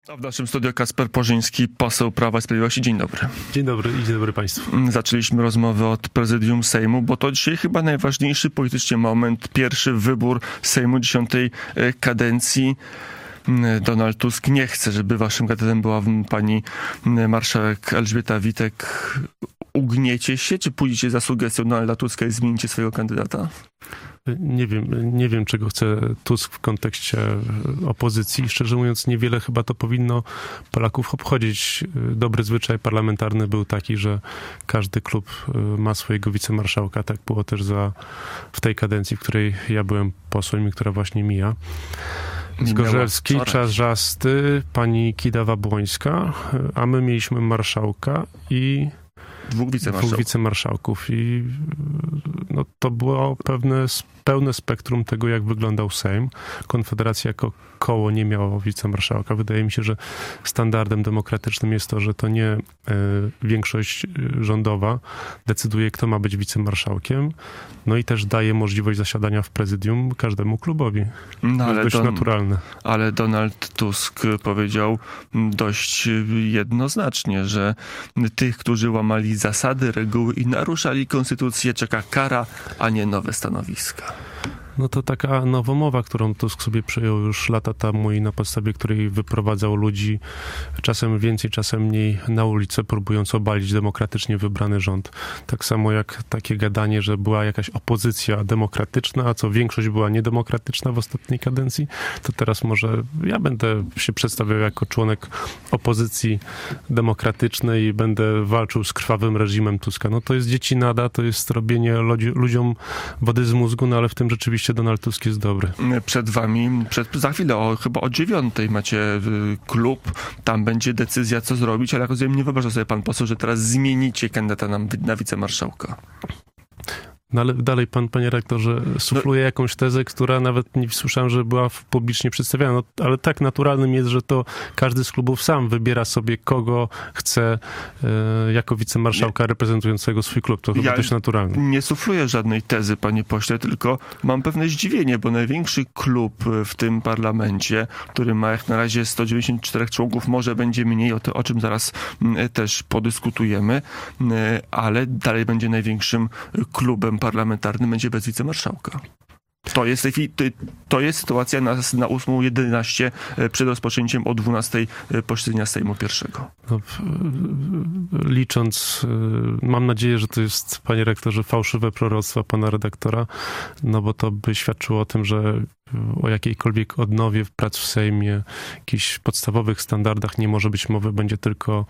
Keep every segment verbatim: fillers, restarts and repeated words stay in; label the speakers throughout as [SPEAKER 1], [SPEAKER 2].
[SPEAKER 1] A w naszym studiu Kacper Porzyński, poseł Prawa i Sprawiedliwości. Dzień dobry.
[SPEAKER 2] Dzień dobry i dzień dobry Państwu.
[SPEAKER 1] Zaczęliśmy rozmowę od prezydium Sejmu, bo to dzisiaj chyba najważniejszy politycznie moment. Pierwszy wybór Sejmu dziesiątej kadencji. Donald Tusk nie chce, żeby waszym kandydatem była pani marszałek Elżbieta Witek. Ugniecie się, czy pójdziecie za sugestią Donalda Tuska i zmienicie swojego kandydata?
[SPEAKER 2] Nie wiem, nie wiem, czego chce Tusk w kontekście opozycji. Szczerze mówiąc, niewiele chyba to powinno Polaków obchodzić. Dobry zwyczaj parlamentarny był taki, że każdy klub ma swojego wicemarszałka. Tak było też za, w tej kadencji, w której ja byłem posłem i która właśnie mija. Zgorzelski, Czarzasty, pani Kidawa-Błońska, a my mieliśmy marszałka i
[SPEAKER 1] Dwóch wicemarszałków.
[SPEAKER 2] Dwóch wicemarszałków i no, to było pewne, pełne spektrum tego, jak wyglądał Sejm. Konfederacja jako koło nie miała wicemarszałka. Wydaje mi się, że standardem demokratycznym jest to, że to nie y, większość rządowa decyduje, kto ma być wicemarszałkiem. No i też daje możliwość zasiadania w prezydium każdemu klubowi.
[SPEAKER 1] No,
[SPEAKER 2] to jest dość
[SPEAKER 1] Don,
[SPEAKER 2] naturalne.
[SPEAKER 1] Ale Donald Tusk powiedział dość jednoznacznie, że tych, którzy łamali zasady, reguły i naruszali konstytucję, czeka kara, a nie nowe stanowiska.
[SPEAKER 2] No to taka nowomowa, którą Tusk sobie przyjął już lata temu i na podstawie której wyprowadzał ludzi czasem więcej, czasem mniej na ulicę, próbując obalić demokratycznie wybrany rząd. Tak samo jak takie gadanie, że była jakaś opozycja demokratyczna, a co większość była niedemokratyczna w ostatniej kadencji, to teraz może ja będę się przedstawiał jako członek opozycji demokratycznej i będę walczył z krwawym reżimem Tuska. No to jest dziecinada, to jest robienie ludzi, ludziom wody z mózgu, no ale w tym rzeczywiście Donald Tusk jest dobry.
[SPEAKER 1] Przed wami, przed, za chwilę, o, chyba o dziewiątej macie y, klub, tam będzie decyzja, co zrobić, ale jak rozumiem, nie wyobraża sobie pan poseł, że teraz zmienicie kandydata na, na wicemarszałka.
[SPEAKER 2] No ale dalej pan, panie rektorze, sufluje no, jakąś tezę, która nawet nie słyszałem, że była publicznie przedstawiana. No, ale tak naturalnym jest, że to każdy z klubów sam wybiera sobie, kogo chce e, jako wicemarszałka nie, reprezentującego swój klub. To chyba
[SPEAKER 1] ja
[SPEAKER 2] dość naturalne.
[SPEAKER 1] Nie sufluję żadnej tezy, panie pośle, tylko mam pewne zdziwienie, bo największy klub w tym parlamencie, który ma jak na razie sto dziewięćdziesiąt cztery członków, może będzie mniej, o, to, o czym zaraz m, też podyskutujemy, m, ale dalej będzie największym klubem parlamentarny, będzie bez wicemarszałka. To jest, to jest sytuacja na, na ósmą jedenaście przed rozpoczęciem o dwunastej posiedzenia Sejmu pierwszego.
[SPEAKER 2] No, licząc, mam nadzieję, że to jest, panie rektorze, fałszywe proroctwa pana redaktora, no bo to by świadczyło o tym, że o jakiejkolwiek odnowie prac w Sejmie, jakichś podstawowych standardach nie może być mowy, będzie tylko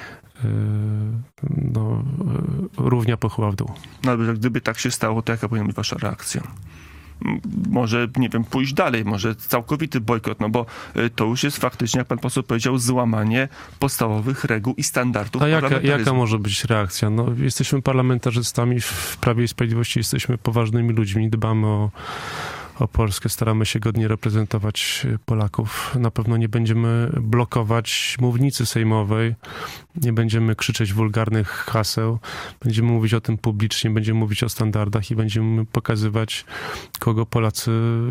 [SPEAKER 2] no, równia pochyła w dół.
[SPEAKER 1] No ale gdyby tak się stało, to jaka powinna być wasza reakcja? Może, nie wiem, pójść dalej, może całkowity bojkot, no bo to już jest faktycznie, jak pan poseł powiedział, złamanie podstawowych reguł i standardów
[SPEAKER 2] A jaka,
[SPEAKER 1] parlamentaryzmu.
[SPEAKER 2] jaka może być reakcja? No, jesteśmy parlamentarzystami, w Prawie i Sprawiedliwości jesteśmy poważnymi ludźmi, dbamy o o Polskę, staramy się godnie reprezentować Polaków. Na pewno nie będziemy blokować mównicy sejmowej, nie będziemy krzyczeć wulgarnych haseł, będziemy mówić o tym publicznie, będziemy mówić o standardach i będziemy pokazywać, kogo Polacy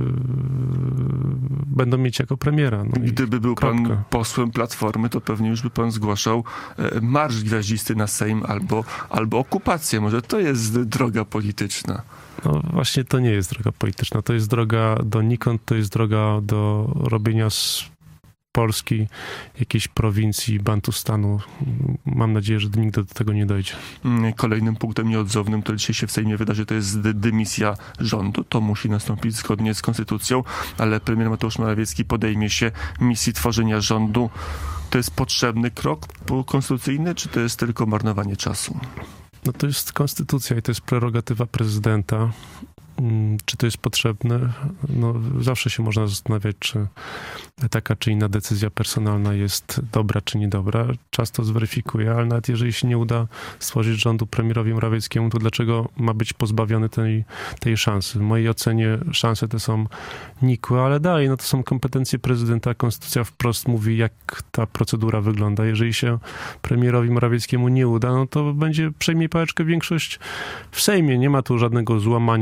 [SPEAKER 2] będą mieć jako premiera. No
[SPEAKER 1] Gdyby był kropka. Pan posłem Platformy, to pewnie już by pan zgłaszał marsz gwiaździsty na Sejm albo, albo okupację. Może to jest droga polityczna.
[SPEAKER 2] No właśnie to nie jest droga polityczna, to jest droga donikąd, to jest droga do robienia z Polski jakiejś prowincji Bantustanu. Mam nadzieję, że nigdy do tego nie dojdzie.
[SPEAKER 1] Kolejnym punktem nieodzownym, to dzisiaj się w Sejmie wydarzy, to jest dymisja rządu. To musi nastąpić zgodnie z konstytucją, ale premier Mateusz Morawiecki podejmie się misji tworzenia rządu. To jest potrzebny krok konstytucyjny, czy to jest tylko marnowanie czasu?
[SPEAKER 2] No to jest konstytucja i to jest prerogatywa prezydenta. Czy to jest potrzebne? No, zawsze się można zastanawiać, czy taka czy inna decyzja personalna jest dobra czy niedobra. Czas to zweryfikuje, ale nawet jeżeli się nie uda stworzyć rządu premierowi Morawieckiemu, to dlaczego ma być pozbawiony tej, tej szansy? W mojej ocenie szanse te są nikłe, ale dalej, no to są kompetencje prezydenta. Konstytucja wprost mówi, jak ta procedura wygląda. Jeżeli się premierowi Morawieckiemu nie uda, no to będzie przejmie pałeczkę większość w Sejmie. Nie ma tu żadnego złamania ani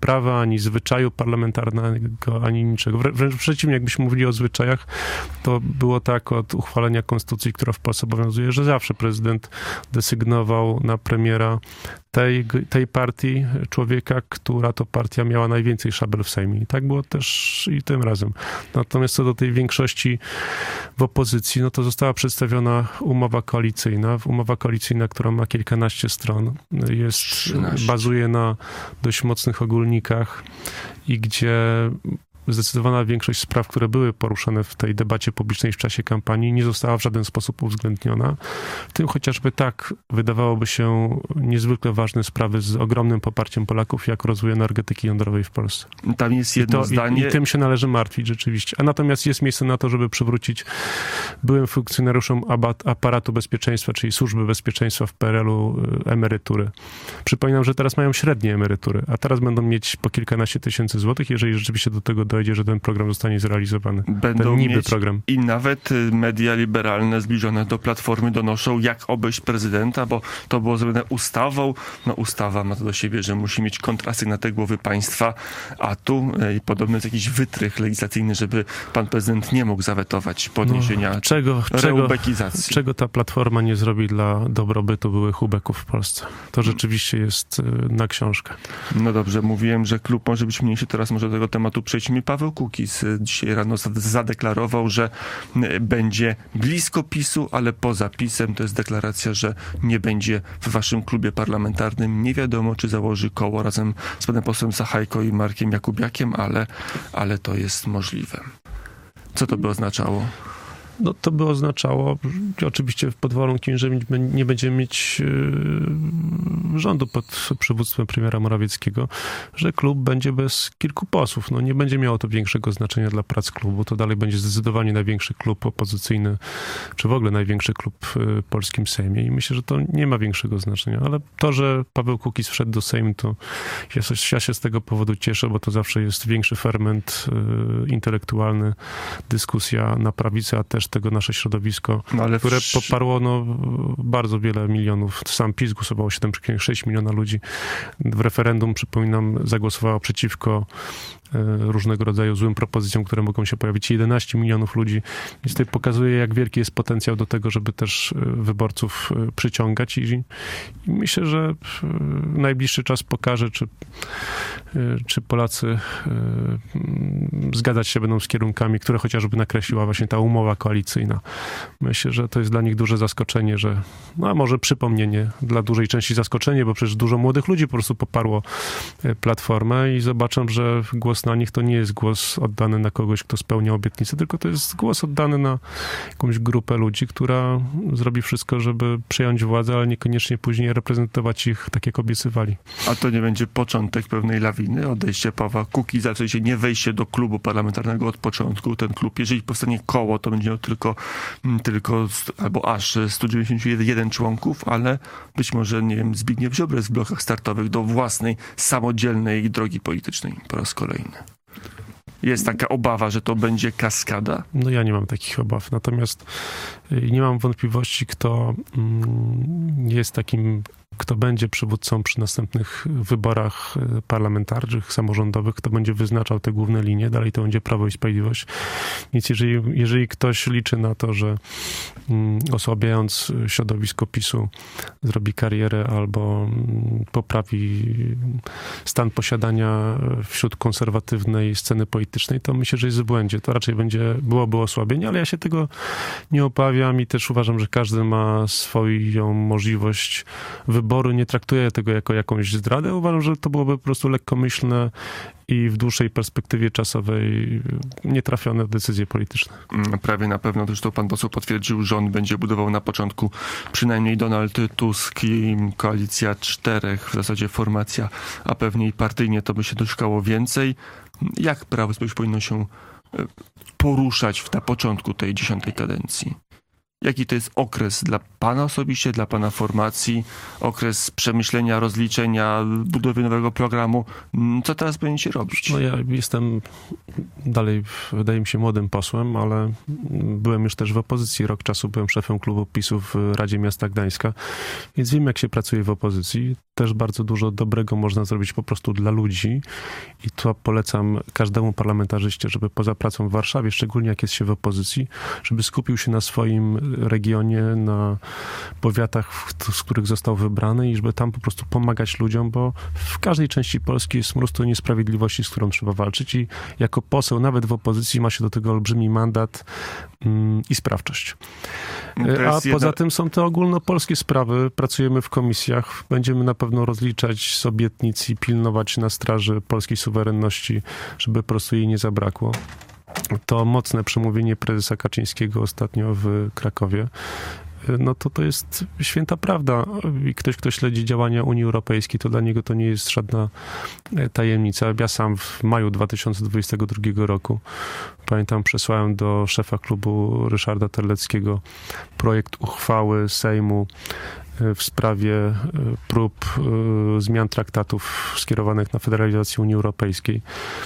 [SPEAKER 2] prawa, ani zwyczaju parlamentarnego, ani niczego. Wręcz przeciwnie, jakbyśmy mówili o zwyczajach, to było tak od uchwalenia konstytucji, która w Polsce obowiązuje, że zawsze prezydent desygnował na premiera tej, tej partii człowieka, która to partia miała najwięcej szabel w Sejmie. I tak było też i tym razem. Natomiast co do tej większości w opozycji, no to została przedstawiona umowa koalicyjna. Umowa koalicyjna, która ma kilkanaście stron, jest, trzynaście. Bazuje na dość mocnych ogólnikach i gdzie zdecydowana większość spraw, które były poruszane w tej debacie publicznej w czasie kampanii, nie została w żaden sposób uwzględniona. W tym chociażby tak wydawałoby się niezwykle ważne sprawy z ogromnym poparciem Polaków, jak rozwój energetyki jądrowej w Polsce.
[SPEAKER 1] Tam jest jedno
[SPEAKER 2] I to,
[SPEAKER 1] zdanie.
[SPEAKER 2] I, I tym się należy martwić rzeczywiście. A natomiast jest miejsce na to, żeby przywrócić byłym funkcjonariuszom aparatu bezpieczeństwa, czyli służby bezpieczeństwa w P R L u emerytury. Przypominam, że teraz mają średnie emerytury, a teraz będą mieć po kilkanaście tysięcy złotych, jeżeli rzeczywiście do tego dojdzie, że ten program zostanie zrealizowany.
[SPEAKER 1] Będą
[SPEAKER 2] ten niby
[SPEAKER 1] mieć
[SPEAKER 2] program.
[SPEAKER 1] I nawet media liberalne zbliżone do Platformy donoszą, jak obejść prezydenta, bo to było zrobione ustawą. No ustawa ma to do siebie, że musi mieć kontrasygnatę głowy państwa, a tu e, podobno jest jakiś wytrych legislacyjny, żeby pan prezydent nie mógł zawetować podniesienia
[SPEAKER 2] no, czego,
[SPEAKER 1] reubekizacji.
[SPEAKER 2] Czego, czego ta Platforma nie zrobi dla dobrobytu byłych ubeków w Polsce? To rzeczywiście jest na książkę.
[SPEAKER 1] No dobrze, mówiłem, że klub może być mniejszy, teraz może do tego tematu przejdźmy. Paweł Kukiz dzisiaj rano zadeklarował, że będzie blisko PiSu, ale poza PiSem. To jest deklaracja, że nie będzie w waszym klubie parlamentarnym. Nie wiadomo, czy założy koło razem z panem posłem Sachajko i Markiem Jakubiakiem, ale, ale to jest możliwe. Co to by oznaczało?
[SPEAKER 2] No to by oznaczało, oczywiście pod warunkiem, że nie będziemy mieć rządu pod przywództwem premiera Morawieckiego, że klub będzie bez kilku posłów. No nie będzie miało to większego znaczenia dla prac klubu. To dalej będzie zdecydowanie największy klub opozycyjny, czy w ogóle największy klub w polskim Sejmie i myślę, że to nie ma większego znaczenia. Ale to, że Paweł Kukiz wszedł do Sejmu, to ja, ja się z tego powodu cieszę, bo to zawsze jest większy ferment intelektualny, dyskusja na prawicy, a też tego nasze środowisko, no, które w... poparło no, bardzo wiele milionów. Sam PiS głosowało siedem przecinek sześć miliona ludzi. W referendum, przypominam, zagłosowało przeciwko różnego rodzaju złym propozycjom, które mogą się pojawić. jedenaście milionów ludzi. Więc to pokazuje, jak wielki jest potencjał do tego, żeby też wyborców przyciągać i, i myślę, że najbliższy czas pokaże, czy, czy Polacy zgadzać się będą z kierunkami, które chociażby nakreśliła właśnie ta umowa koalicyjna. Myślę, że to jest dla nich duże zaskoczenie, że no a może przypomnienie, dla dużej części zaskoczenie, bo przecież dużo młodych ludzi po prostu poparło Platformę i zobaczą, że głos na nich to nie jest głos oddany na kogoś, kto spełnia obietnice, tylko to jest głos oddany na jakąś grupę ludzi, która zrobi wszystko, żeby przejąć władzę, ale niekoniecznie później reprezentować ich tak, jak obiecywali.
[SPEAKER 1] A to nie będzie początek pewnej lawiny? Odejście Pawła Kukiza, w sensie nie wejście do klubu parlamentarnego od początku. Ten klub, jeżeli powstanie koło, to będzie miał tylko, tylko albo aż sto dziewięćdziesiąt jeden członków, ale być może, nie wiem, Zbigniew Ziobro jest w blokach startowych do własnej, samodzielnej drogi politycznej po raz kolejny. Jest taka obawa, że to będzie kaskada?
[SPEAKER 2] No ja nie mam takich obaw. Natomiast nie mam wątpliwości, kto jest takim, kto będzie przywódcą przy następnych wyborach parlamentarnych, samorządowych, kto będzie wyznaczał te główne linie. Dalej to będzie Prawo i Sprawiedliwość. Więc jeżeli, jeżeli ktoś liczy na to, że osłabiając środowisko PiSu zrobi karierę albo poprawi stan posiadania wśród konserwatywnej sceny politycznej, to myślę, że jest w błędzie. To raczej będzie, byłoby osłabienie, ale ja się tego nie obawiam i też uważam, że każdy ma swoją możliwość wyboru. Nie traktuję tego jako jakąś zdradę. Uważam, że to byłoby po prostu lekkomyślne i w dłuższej perspektywie czasowej nietrafione decyzje polityczne.
[SPEAKER 1] Prawie na pewno, zresztą pan poseł potwierdził, rząd będzie budował na początku przynajmniej Donald Tusk i koalicja czterech, w zasadzie formacja, a pewnie i partyjnie to by się doszkało więcej. Jak Prawo i Sprawiedliwość powinno się poruszać na początku tej dziesiątej kadencji? Jaki to jest okres dla pana osobiście, dla pana formacji, okres przemyślenia, rozliczenia, budowy nowego programu? Co teraz będziecie robić?
[SPEAKER 2] No ja jestem dalej, wydaje mi się, młodym posłem, ale byłem już też w opozycji. Rok czasu byłem szefem klubu PiSu w Radzie Miasta Gdańska, więc wiem, jak się pracuje w opozycji. Też bardzo dużo dobrego można zrobić po prostu dla ludzi i to polecam każdemu parlamentarzyście, żeby poza pracą w Warszawie, szczególnie jak jest się w opozycji, żeby skupił się na swoim regionie, na powiatach, z których został wybrany i żeby tam po prostu pomagać ludziom, bo w każdej części Polski jest mnóstwo niesprawiedliwości, z którą trzeba walczyć i jako poseł, nawet w opozycji, ma się do tego olbrzymi mandat mm, i sprawczość. A poza jedna... tym są te ogólnopolskie sprawy. Pracujemy w komisjach. Będziemy na pewno rozliczać z obietnic i pilnować na straży polskiej suwerenności, żeby po prostu jej nie zabrakło. To mocne przemówienie prezesa Kaczyńskiego ostatnio w Krakowie. No to to jest święta prawda. I ktoś, kto śledzi działania Unii Europejskiej, to dla niego to nie jest żadna tajemnica. Ja sam w maju dwa tysiące dwudziestego drugiego roku, pamiętam, przesłałem do szefa klubu Ryszarda Terleckiego projekt uchwały Sejmu w sprawie prób zmian traktatów skierowanych na federalizację Unii Europejskiej.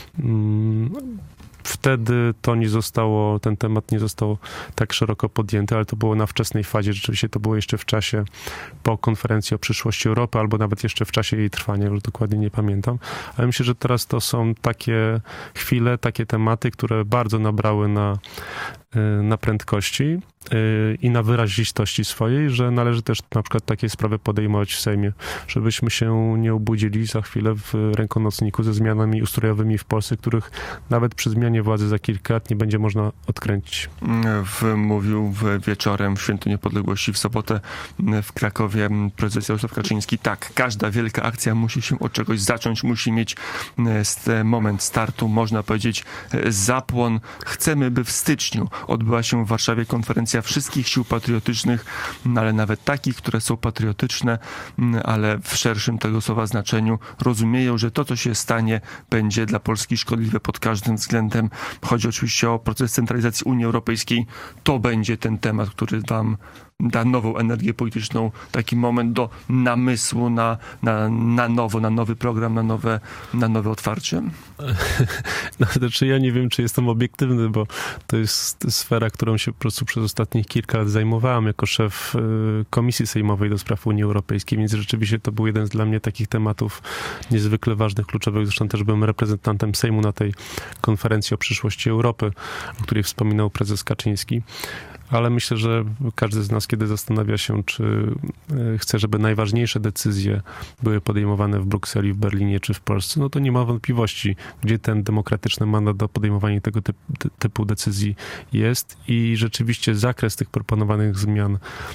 [SPEAKER 2] Wtedy to nie zostało, ten temat nie został tak szeroko podjęty, ale to było na wczesnej fazie. Rzeczywiście to było jeszcze w czasie po konferencji o przyszłości Europy, albo nawet jeszcze w czasie jej trwania, już dokładnie nie pamiętam. Ale myślę, że teraz to są takie chwile, takie tematy, które bardzo nabrały na, na prędkości i na wyrazistości swojej, że należy też na przykład takie sprawy podejmować w Sejmie, żebyśmy się nie obudzili za chwilę w rękonocniku ze zmianami ustrojowymi w Polsce, których nawet przy zmianie władzy za kilka lat nie będzie można odkręcić.
[SPEAKER 1] Mówił wieczorem w Święto Niepodległości w sobotę w Krakowie prezes Jarosław Kaczyński. Tak, każda wielka akcja musi się od czegoś zacząć, musi mieć moment startu, można powiedzieć zapłon. Chcemy, by w styczniu odbyła się w Warszawie konferencja wszystkich sił patriotycznych, ale nawet takich, które są patriotyczne, ale w szerszym tego słowa znaczeniu rozumieją, że to, co się stanie, będzie dla Polski szkodliwe pod każdym względem. Chodzi oczywiście o proces centralizacji Unii Europejskiej. To będzie ten temat, który wam da nową energię polityczną, taki moment do namysłu na, na, na nowo, na nowy program, na nowe, na nowe otwarcie?
[SPEAKER 2] No, znaczy ja nie wiem, czy jestem obiektywny, bo to jest sfera, którą się po prostu przez ostatnich kilka lat zajmowałem jako szef Komisji Sejmowej do spraw Unii Europejskiej, więc rzeczywiście to był jeden z dla mnie takich tematów niezwykle ważnych, kluczowych. Zresztą też byłem reprezentantem Sejmu na tej konferencji o przyszłości Europy, o której wspominał prezes Kaczyński. Ale myślę, że każdy z nas, kiedy zastanawia się, czy chce, żeby najważniejsze decyzje były podejmowane w Brukseli, w Berlinie czy w Polsce, no to nie ma wątpliwości, gdzie ten demokratyczny mandat do podejmowania tego typu, typu decyzji jest i rzeczywiście zakres tych proponowanych zmian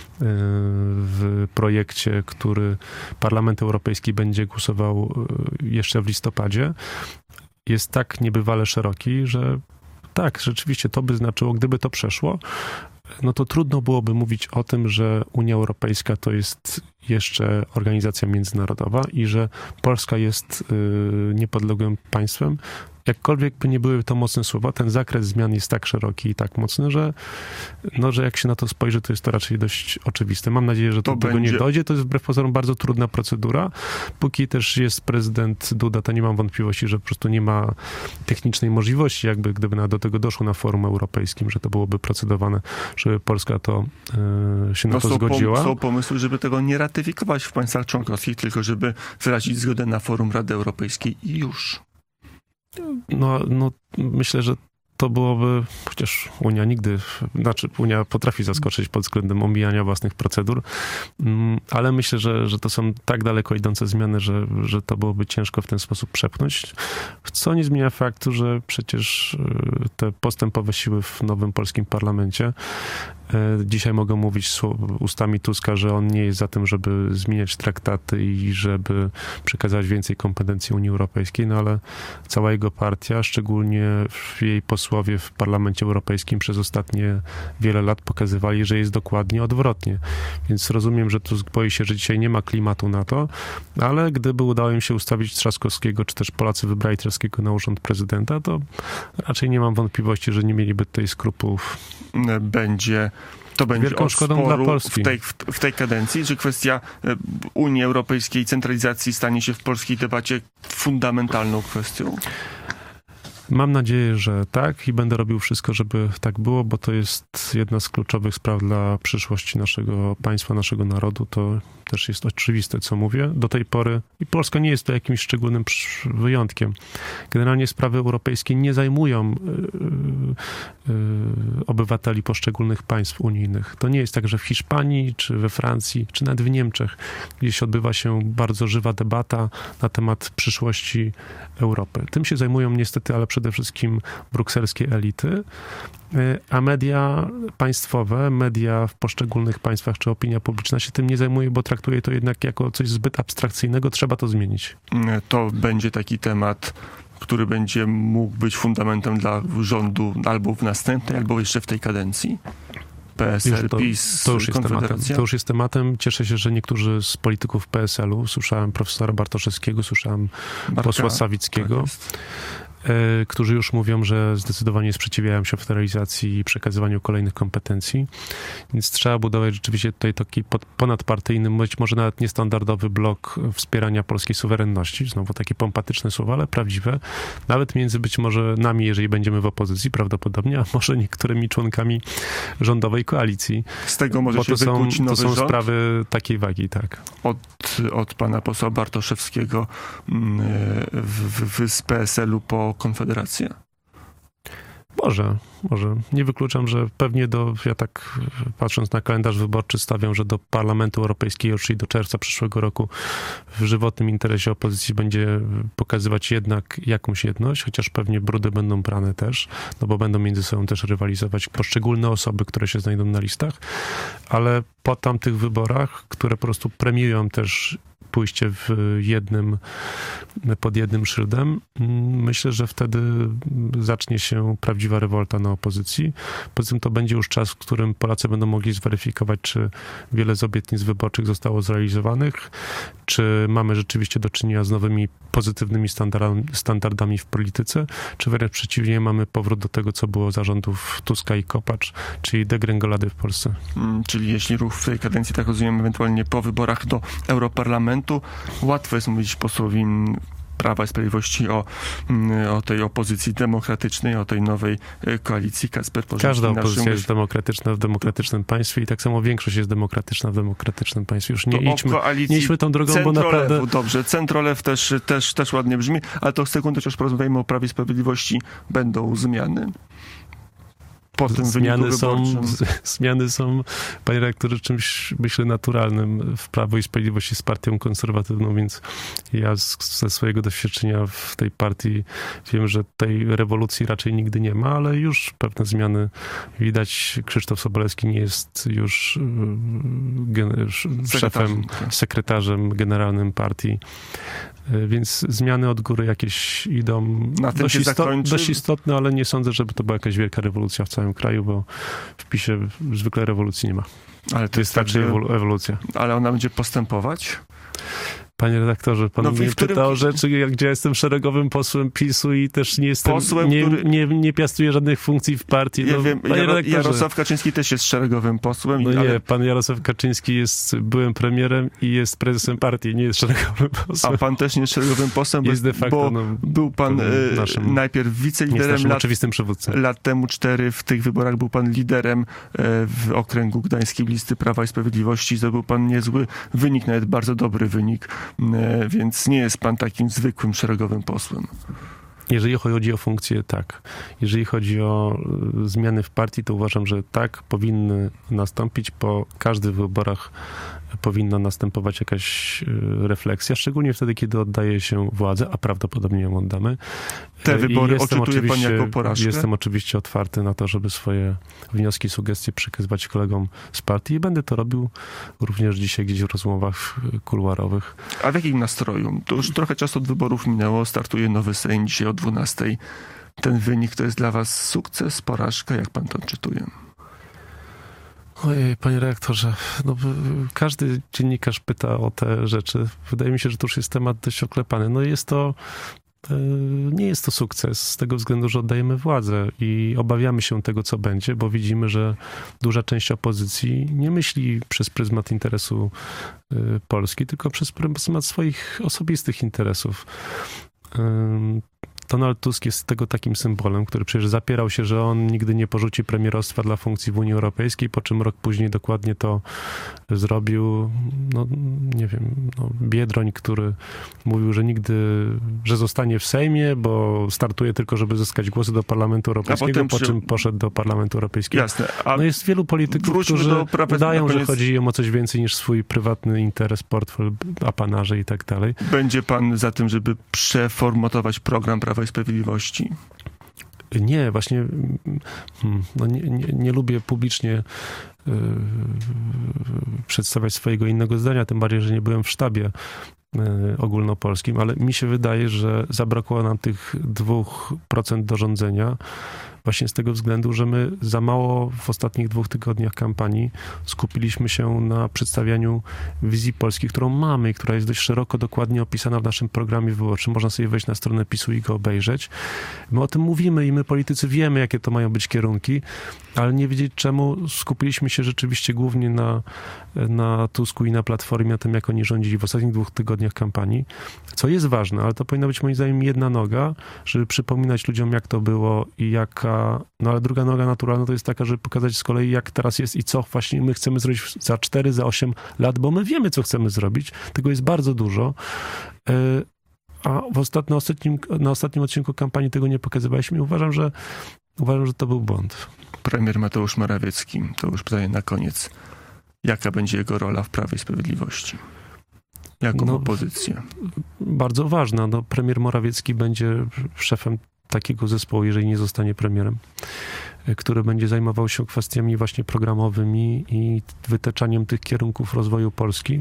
[SPEAKER 2] w projekcie, który Parlament Europejski będzie głosował jeszcze w listopadzie, jest tak niebywale szeroki, że tak, rzeczywiście to by znaczyło, gdyby to przeszło, no to trudno byłoby mówić o tym, że Unia Europejska to jest jeszcze organizacja międzynarodowa i że Polska jest y, niepodległym państwem. Jakkolwiek by nie były to mocne słowa, ten zakres zmian jest tak szeroki i tak mocny, że, no, że jak się na to spojrzy, to jest to raczej dość oczywiste. Mam nadzieję, że to do tego będzie... nie dojdzie. To jest wbrew pozorom bardzo trudna procedura. Póki też jest prezydent Duda, to nie mam wątpliwości, że po prostu nie ma technicznej możliwości, jakby gdyby na, do tego doszło na forum europejskim, że to byłoby procedowane, żeby Polska to yy, się na no to
[SPEAKER 1] są
[SPEAKER 2] zgodziła.
[SPEAKER 1] Pom- są pomysły, żeby tego nie ratyfikować w państwach członkowskich, tylko żeby wyrazić zgodę na forum Rady Europejskiej i już.
[SPEAKER 2] No, no myślę, że to byłoby, chociaż Unia nigdy, znaczy Unia potrafi zaskoczyć pod względem omijania własnych procedur, ale myślę, że, że to są tak daleko idące zmiany, że, że to byłoby ciężko w ten sposób przepchnąć, co nie zmienia faktu, że przecież te postępowe siły w nowym polskim parlamencie dzisiaj mogą mówić ustami Tuska, że on nie jest za tym, żeby zmieniać traktaty i żeby przekazać więcej kompetencji Unii Europejskiej, no ale cała jego partia, szczególnie jej posłowie w Parlamencie Europejskim przez ostatnie wiele lat pokazywali, że jest dokładnie odwrotnie. Więc rozumiem, że Tusk boi się, że dzisiaj nie ma klimatu na to, ale gdyby udało im się ustawić Trzaskowskiego, czy też Polacy wybrali Trzaskowskiego na urząd prezydenta, to raczej nie mam wątpliwości, że nie mieliby tutaj skrupułów.
[SPEAKER 1] Będzie To będzie
[SPEAKER 2] wielką
[SPEAKER 1] od
[SPEAKER 2] szkodą
[SPEAKER 1] sporu
[SPEAKER 2] dla Polski.
[SPEAKER 1] W tej, w, w tej kadencji, że kwestia Unii Europejskiej, centralizacji stanie się w polskiej debacie fundamentalną kwestią?
[SPEAKER 2] Mam nadzieję, że tak i będę robił wszystko, żeby tak było, bo to jest jedna z kluczowych spraw dla przyszłości naszego państwa, naszego narodu. To też jest oczywiste, co mówię. Do tej pory, i Polska nie jest to jakimś szczególnym wyjątkiem, generalnie sprawy europejskie nie zajmują yy, yy, obywateli poszczególnych państw unijnych. To nie jest tak, że w Hiszpanii, czy we Francji, czy nawet w Niemczech gdzieś odbywa się bardzo żywa debata na temat przyszłości Europy. Tym się zajmują niestety, ale przede wszystkim brukselskie elity, a media państwowe, media w poszczególnych państwach, czy opinia publiczna się tym nie zajmuje, bo traktuje to jednak jako coś zbyt abstrakcyjnego. Trzeba to zmienić. To będzie taki temat, który będzie mógł być fundamentem dla rządu albo w następnej, albo jeszcze w tej kadencji? P S L, to,
[SPEAKER 1] PiS,
[SPEAKER 2] to już jest
[SPEAKER 1] Konfederacja?
[SPEAKER 2] tematem. To już jest tematem. Cieszę się, że niektórzy z polityków P S L-u, słyszałem profesora Bartoszewskiego, słyszałem Barka, posła Sawickiego, tak którzy już mówią, że zdecydowanie sprzeciwiają się federalizacji i przekazywaniu kolejnych kompetencji. Więc trzeba budować rzeczywiście tutaj taki ponadpartyjny, być może nawet niestandardowy blok wspierania polskiej suwerenności. Znowu takie pompatyczne słowa, ale prawdziwe. Nawet między być może nami, jeżeli będziemy w opozycji prawdopodobnie, a może niektórymi członkami rządowej koalicji.
[SPEAKER 1] Z tego może się
[SPEAKER 2] to są,
[SPEAKER 1] wykuć nowy
[SPEAKER 2] To są
[SPEAKER 1] rząd?
[SPEAKER 2] sprawy takiej wagi, tak.
[SPEAKER 1] Od, od pana posła Bartoszewskiego w, w, z P S L-u po Konfederację?
[SPEAKER 2] Może, może. Nie wykluczam, że pewnie do, ja tak patrząc na kalendarz wyborczy stawiam, że do Parlamentu Europejskiego, czyli do czerwca przyszłego roku w żywotnym interesie opozycji będzie pokazywać jednak jakąś jedność, chociaż pewnie brudy będą brane też, no bo będą między sobą też rywalizować poszczególne osoby, które się znajdą na listach, ale po tamtych wyborach, które po prostu premiują też pójście w jednym, pod jednym szyldem, myślę, że wtedy zacznie się prawdziwa rewolta na opozycji. Poza tym to będzie już czas, w którym Polacy będą mogli zweryfikować, czy wiele z obietnic wyborczych zostało zrealizowanych, czy mamy rzeczywiście do czynienia z nowymi pozytywnymi standardami, standardami w polityce, czy wręcz przeciwnie, mamy powrót do tego, co było za rządów Tuska i Kopacz, czyli degrengolady w Polsce. Hmm,
[SPEAKER 1] czyli jeśli ruch w tej kadencji, tak rozumiem, ewentualnie po wyborach do Europarlamentu, łatwo jest mówić posłowi Prawa i Sprawiedliwości o, o tej opozycji demokratycznej, o tej nowej koalicji. Kacper Porzyński.
[SPEAKER 2] Każda opozycja
[SPEAKER 1] naszym...
[SPEAKER 2] jest demokratyczna w demokratycznym państwie i tak samo większość jest demokratyczna w demokratycznym państwie. Już nie idźmy, nie idźmy tą drogą, bo naprawdę...
[SPEAKER 1] Dobrze, centrolew też, też, też ładnie brzmi, ale to sekundę chociaż porozmawiajmy o Prawie i Sprawiedliwości. Będą zmiany? Po tym
[SPEAKER 2] zmiany są,
[SPEAKER 1] wyborczym.
[SPEAKER 2] zmiany są, panie redaktorze, czymś, myślę, naturalnym w Prawo i Sprawiedliwości z partią konserwatywną, więc ja z, ze swojego doświadczenia w tej partii wiem, że tej rewolucji raczej nigdy nie ma, ale już pewne zmiany widać. Krzysztof Sobolewski nie jest już gen, szefem, sekretarzem generalnym partii. Więc zmiany od góry jakieś idą dość, isto- dość istotne, ale nie sądzę, żeby to była jakaś wielka rewolucja w całym kraju, bo w PiS-ie zwykle rewolucji nie ma. Ale to, to jest raczej tak, ewolucja.
[SPEAKER 1] Ale ona będzie postępować?
[SPEAKER 2] Panie redaktorze, pan no, mnie którym... pyta o rzeczy, gdzie jestem szeregowym posłem PiS-u i też nie jestem, posłem, nie, który... nie, nie piastuję żadnych funkcji w partii.
[SPEAKER 1] Ja
[SPEAKER 2] no,
[SPEAKER 1] wiem, Jaro- Jarosław Kaczyński też jest szeregowym posłem.
[SPEAKER 2] No
[SPEAKER 1] i, ale...
[SPEAKER 2] nie, pan Jarosław Kaczyński jest byłym premierem i jest prezesem partii, nie jest szeregowym posłem.
[SPEAKER 1] A pan też nie jest szeregowym posłem,
[SPEAKER 2] jest de facto,
[SPEAKER 1] bo
[SPEAKER 2] no,
[SPEAKER 1] był pan naszym, najpierw wiceliderem, lat,
[SPEAKER 2] oczywistym przywódcą.
[SPEAKER 1] Lat temu cztery w tych wyborach był pan liderem w okręgu gdańskiej listy Prawa i Sprawiedliwości. Zdobył pan niezły wynik, nawet bardzo dobry wynik, więc Więc nie jest pan takim zwykłym szeregowym posłem.
[SPEAKER 2] Jeżeli chodzi o funkcję, tak. Jeżeli chodzi o zmiany w partii, to uważam, że tak, powinny nastąpić. Po każdych wyborach powinna następować jakaś refleksja, szczególnie wtedy, kiedy oddaje się władzę, a prawdopodobnie ją oddamy.
[SPEAKER 1] Te wybory odczytuje pan jako porażkę?
[SPEAKER 2] Jestem oczywiście otwarty na to, żeby swoje wnioski, sugestie przekazywać kolegom z partii i będę to robił również dzisiaj gdzieś w rozmowach kuluarowych.
[SPEAKER 1] A w jakim nastroju? To już trochę czasu od wyborów minęło, startuje nowy Sejm dzisiaj o dwunastej. Ten wynik to jest dla was sukces, porażka? Jak pan to odczytuje?
[SPEAKER 2] Ojej, panie redaktorze, no, każdy dziennikarz pyta o te rzeczy. Wydaje mi się, że to już jest temat dość oklepany. No jest to nie jest to sukces z tego względu, że oddajemy władzę i obawiamy się tego, co będzie, bo widzimy, że duża część opozycji nie myśli przez pryzmat interesu Polski, tylko przez pryzmat swoich osobistych interesów. Donald Tusk jest tego takim symbolem, który przecież zapierał się, że on nigdy nie porzuci premierostwa dla funkcji w Unii Europejskiej, po czym rok później dokładnie to zrobił, no nie wiem, no, Biedroń, który mówił, że nigdy, że zostanie w Sejmie, bo startuje tylko, żeby zyskać głosy do Parlamentu Europejskiego, potem, po czym poszedł do Parlamentu Europejskiego.
[SPEAKER 1] Jasne. A
[SPEAKER 2] no jest wielu polityków, którzy do udają,
[SPEAKER 1] koniec...
[SPEAKER 2] że chodzi im o coś więcej niż swój prywatny interes, portfel, apanarze i tak dalej.
[SPEAKER 1] Będzie pan za tym, żeby przeformatować program Prawa i Sprawiedliwości?
[SPEAKER 2] Nie, właśnie no nie, nie, nie lubię publicznie yy, przedstawiać swojego innego zdania, tym bardziej, że nie byłem w sztabie yy, ogólnopolskim, ale mi się wydaje, że zabrakło nam tych dwóch procent do rządzenia właśnie z tego względu, że my za mało w ostatnich dwóch tygodniach kampanii skupiliśmy się na przedstawianiu wizji Polski, którą mamy i która jest dość szeroko, dokładnie opisana w naszym programie wyborczym. Można sobie wejść na stronę PiSu i go obejrzeć. My o tym mówimy i my politycy wiemy, jakie to mają być kierunki, ale nie wiedzieć czemu skupiliśmy się rzeczywiście głównie na, na Tusku i na Platformie, na tym, jak oni rządzili w ostatnich dwóch tygodniach kampanii, co jest ważne, ale to powinna być moim zdaniem jedna noga, żeby przypominać ludziom, jak to było i jaka no ale druga noga naturalna to jest taka, żeby pokazać z kolei, jak teraz jest i co właśnie my chcemy zrobić za cztery, za osiem lat, bo my wiemy, co chcemy zrobić. Tego jest bardzo dużo. A w ostat... na, ostatnim, na ostatnim odcinku kampanii tego nie pokazywaliśmy i uważam, że uważam, że to był błąd.
[SPEAKER 1] Premier Mateusz Morawiecki, to już pytanie na koniec. Jaka będzie jego rola w Prawie i Sprawiedliwości? Jaką
[SPEAKER 2] no,
[SPEAKER 1] opozycję?
[SPEAKER 2] Bardzo ważna. No, premier Morawiecki będzie szefem takiego zespołu, jeżeli nie zostanie premierem, który będzie zajmował się kwestiami właśnie programowymi i wytyczaniem tych kierunków rozwoju Polski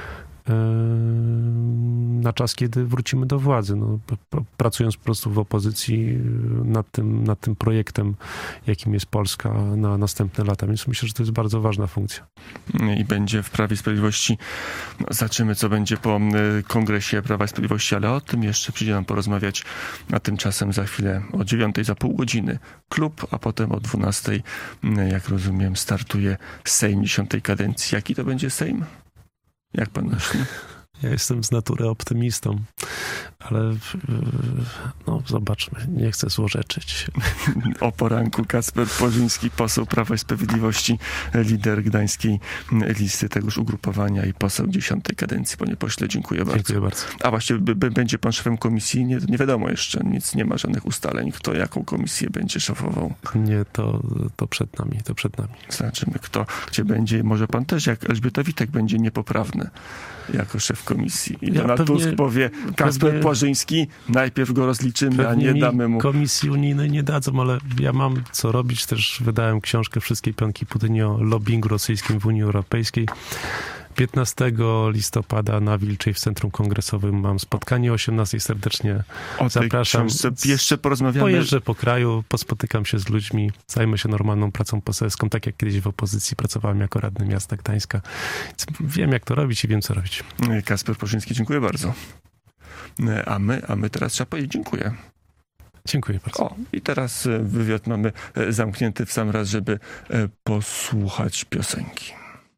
[SPEAKER 2] na czas, kiedy wrócimy do władzy. No, pracując po prostu w opozycji nad tym, nad tym projektem, jakim jest Polska na następne lata. Więc myślę, że to jest bardzo ważna funkcja.
[SPEAKER 1] I będzie w Prawie i Sprawiedliwości. No, zobaczymy, co będzie po Kongresie Prawa i Sprawiedliwości, ale o tym jeszcze przyjdzie nam porozmawiać. A tymczasem za chwilę o dziewiątej, za pół godziny klub, a potem o dwunastej, jak rozumiem, startuje Sejm dziesiątej kadencji. Jaki to będzie Sejm? Jak pan myśli?
[SPEAKER 2] Ja jestem z natury optymistą, ale no zobaczmy, nie chcę złorzeczyć.
[SPEAKER 1] O poranku Kacper Płżyński, poseł Prawa i Sprawiedliwości, lider gdańskiej listy tegoż ugrupowania i poseł dziesiątej kadencji. Panie pośle, dziękuję bardzo.
[SPEAKER 2] Dziękuję bardzo.
[SPEAKER 1] A właśnie, b- b- będzie pan szefem komisji? Nie, nie wiadomo jeszcze, nic, nie ma żadnych ustaleń, kto jaką komisję będzie szefował.
[SPEAKER 2] Nie, to, to przed nami, to przed nami.
[SPEAKER 1] Zobaczymy, kto gdzie będzie. Może pan też, jak Elżbieta Witek, będzie niepoprawny jako szef komisji. I
[SPEAKER 2] Ja
[SPEAKER 1] Donald
[SPEAKER 2] pewnie-
[SPEAKER 1] Tusk powie, Kacper
[SPEAKER 2] pewnie-
[SPEAKER 1] Płżyński, najpierw go rozliczymy, a
[SPEAKER 2] Pewnie
[SPEAKER 1] nie
[SPEAKER 2] mi
[SPEAKER 1] damy mu...
[SPEAKER 2] Komisji unijnej nie dadzą, ale ja mam co robić. Też wydałem książkę Wszystkie pionki Putynie o lobbingu rosyjskim w Unii Europejskiej. piętnastego listopada na Wilczej w Centrum Kongresowym mam spotkanie o osiemnastej. Serdecznie
[SPEAKER 1] O tej
[SPEAKER 2] zapraszam.
[SPEAKER 1] książce jeszcze porozmawiamy.
[SPEAKER 2] Pojeżdżę po kraju, pospotykam się z ludźmi, zajmę się normalną pracą poselską, tak jak kiedyś w opozycji pracowałem jako radny miasta Gdańska. Więc wiem, jak to robić i wiem, co robić.
[SPEAKER 1] Kacper Płżyński, dziękuję bardzo. A my, a my teraz trzeba powiedzieć dziękuję.
[SPEAKER 2] Dziękuję bardzo.
[SPEAKER 1] O, i teraz wywiad mamy zamknięty w sam raz, żeby posłuchać piosenki.